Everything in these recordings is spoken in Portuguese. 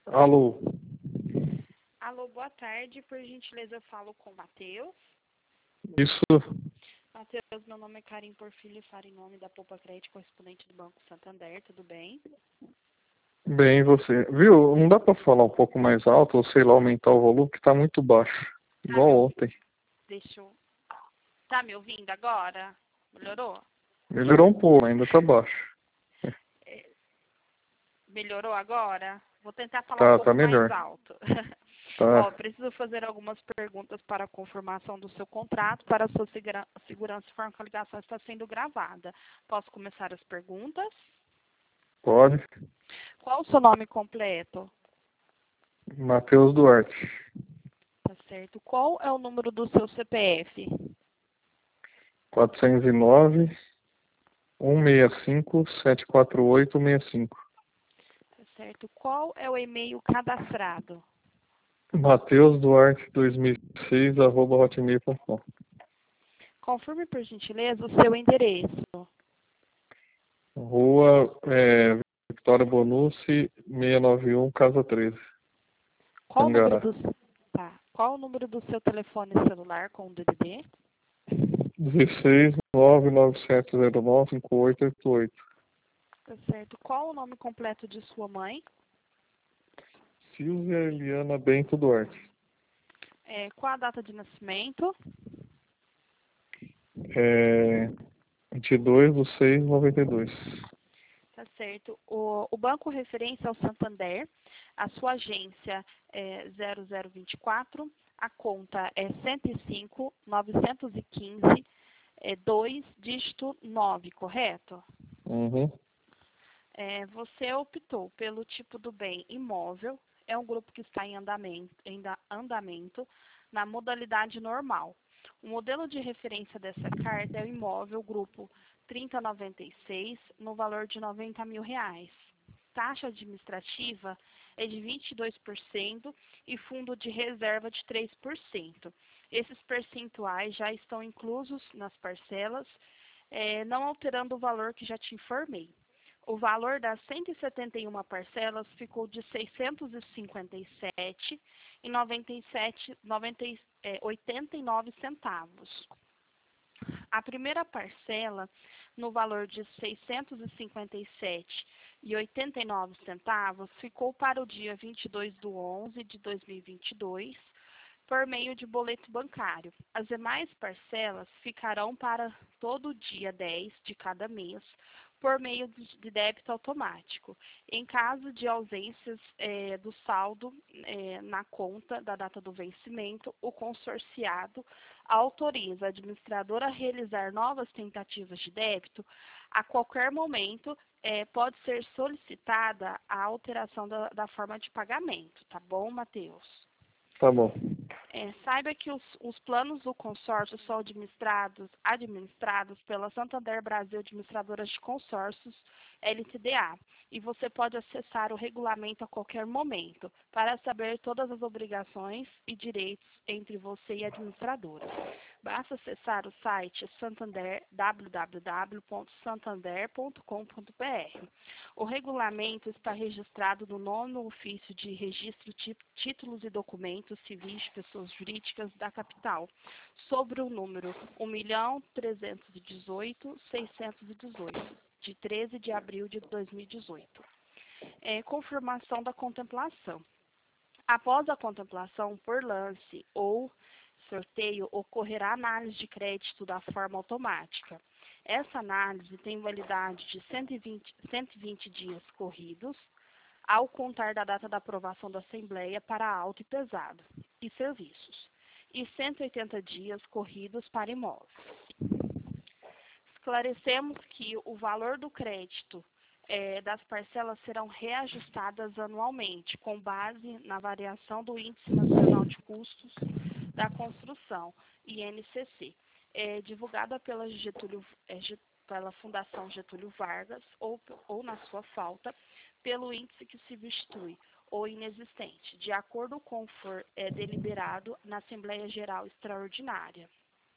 Alô, Alô, boa tarde. Por gentileza, eu falo com o Matheus. isso, Matheus, meu nome é Karim Porfílio, falo em nome da Poupa Crédito, correspondente do Banco Santander, tudo bem? bem, você. Viu? Não dá pra falar um pouco mais alto, ou sei lá, aumentar o volume, que tá muito baixo. Tá me Igual ouvindo? ontem. Deixa eu... Tá me ouvindo agora? Melhorou? Melhorou um pouco, ainda tá baixo. É, Melhorou agora? Vou tentar falar um Tá pouco mais melhor. alto. Ó, Tá, preciso fazer algumas perguntas para a confirmação do seu contrato, para a sua segurança, informo que a ligação está sendo gravada. Posso começar as perguntas? pode. Qual o seu nome completo? Matheus Duarte, Tá certo. Qual é o número do seu CPF? 409 165 748 65. Tá certo. Qual é o e-mail cadastrado? Matheus Duarte 2006, @hotmail.com. Confirme, por gentileza, o seu endereço. Rua Victoria Bonucci, 691, Casa 13, Qual o número Tangará. do... Tá. Qual o número do seu telefone celular com o DDD? 16 99709 5888. Tá certo. Qual o nome completo de sua mãe? Silvia Eliana Bento Duarte. Qual a data de nascimento? 22/6/92. Tá certo. O banco referência ao Santander, a sua agência é 0024, a conta é 105 915 2, dígito 9, correto? Uhum. Você optou pelo tipo do bem imóvel, é um grupo que está em andamento na modalidade normal. O modelo de referência dessa carta é o imóvel grupo 3096, no valor de R$ 90 mil. Taxa administrativa é de 22% e fundo de reserva de 3%. Esses percentuais já estão inclusos nas parcelas, não alterando o valor que já te informei. O valor das 171 parcelas ficou de R$ 657,89 centavos. A primeira parcela, no valor de R$ 657,89 centavos, ficou para o dia 22/11/2022, por meio de boleto bancário. As demais parcelas ficarão para todo dia 10 de cada mês, por meio de débito automático. Em caso de ausências do saldo na conta da data do vencimento, o consorciado autoriza a administradora a realizar novas tentativas de débito. A qualquer momento, pode ser solicitada a alteração da forma de pagamento, tá bom, Matheus? Tá bom. Saiba que os planos do consórcio são administrados pela Santander Brasil Administradoras de Consórcios, LTDA, e você pode acessar o regulamento a qualquer momento para saber todas as obrigações e direitos entre você e a administradora. Basta acessar o site www.santander.com.br. O regulamento está registrado no nono ofício de registro títulos e documentos civis de pessoas jurídicas da capital, sobre o número 1.318.618, de 13 de abril de 2018. Confirmação da contemplação. Após a contemplação por lance ou sorteio, ocorrerá análise de crédito da forma automática. Essa análise tem validade de 120 dias corridos, ao contar da data da aprovação da Assembleia para auto e pesado e serviços, e 180 dias corridos para imóveis. Esclarecemos que o valor do crédito das parcelas serão reajustadas anualmente, com base na variação do Índice Nacional de Custos da Construção, INCC, divulgada pela Fundação Getúlio Vargas, ou na sua falta, pelo índice que substitui ou inexistente, de acordo com o for deliberado na Assembleia Geral Extraordinária.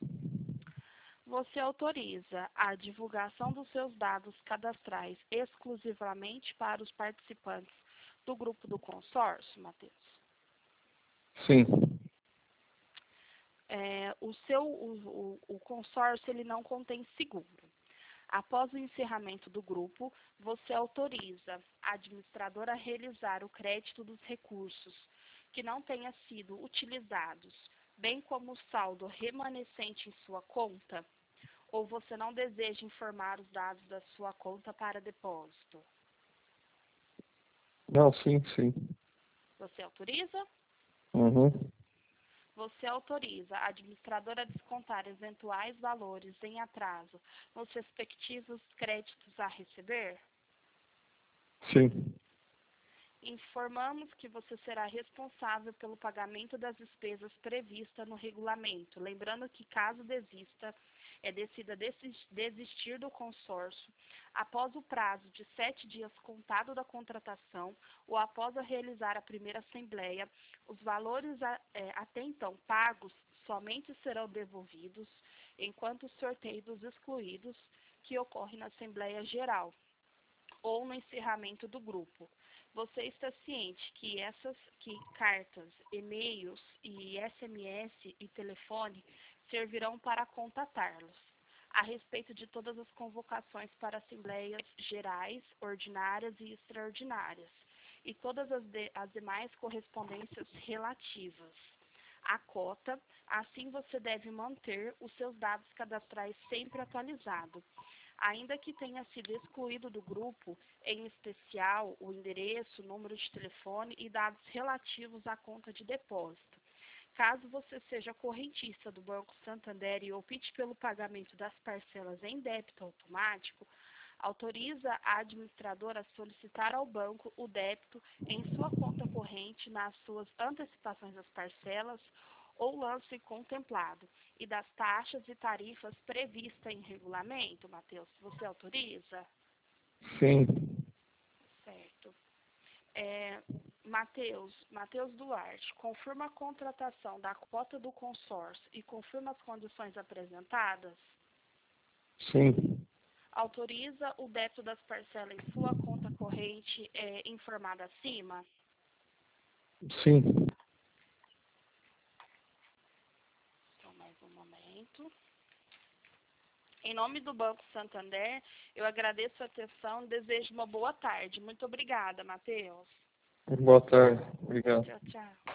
Você autoriza a divulgação dos seus dados cadastrais exclusivamente para os participantes do grupo do consórcio, Matheus? Sim. O consórcio ele não contém seguro. Após o encerramento do grupo, você autoriza a administradora a realizar o crédito dos recursos que não tenham sido utilizados, bem como o saldo remanescente em sua conta, ou você não deseja informar os dados da sua conta para depósito? Não, sim, sim. Você autoriza? Uhum. Você autoriza a administradora a descontar eventuais valores em atraso nos respectivos créditos a receber? Sim. Informamos que você será responsável pelo pagamento das despesas previstas no regulamento, lembrando que caso decida desistir do consórcio, após o prazo de 7 dias contado da contratação ou após realizar a primeira assembleia, os valores até então pagos somente serão devolvidos, enquanto o sorteio dos excluídos, que ocorre na Assembleia Geral ou no encerramento do grupo. Você está ciente que cartas, e-mails e SMS e telefone servirão para contatá-los a respeito de todas as convocações para assembleias gerais, ordinárias e extraordinárias, e todas as demais correspondências relativas à cota. Assim, você deve manter os seus dados cadastrais sempre atualizados, ainda que tenha sido excluído do grupo, em especial o endereço, número de telefone e dados relativos à conta de depósito. Caso você seja correntista do Banco Santander e opte pelo pagamento das parcelas em débito automático, autoriza a administradora a solicitar ao banco o débito em sua conta corrente nas suas antecipações das parcelas ou lance contemplado e das taxas e tarifas previstas em regulamento, Matheus. Você autoriza? Sim. Certo. Matheus Duarte, confirma a contratação da cota do consórcio e confirma as condições apresentadas? Sim. Autoriza o débito das parcelas em sua conta corrente informada acima? Sim. Só mais um momento. Em nome do Banco Santander, eu agradeço a atenção e desejo uma boa tarde. Muito obrigada, Matheus. Boa tarde. Obrigado. Tchau, tchau.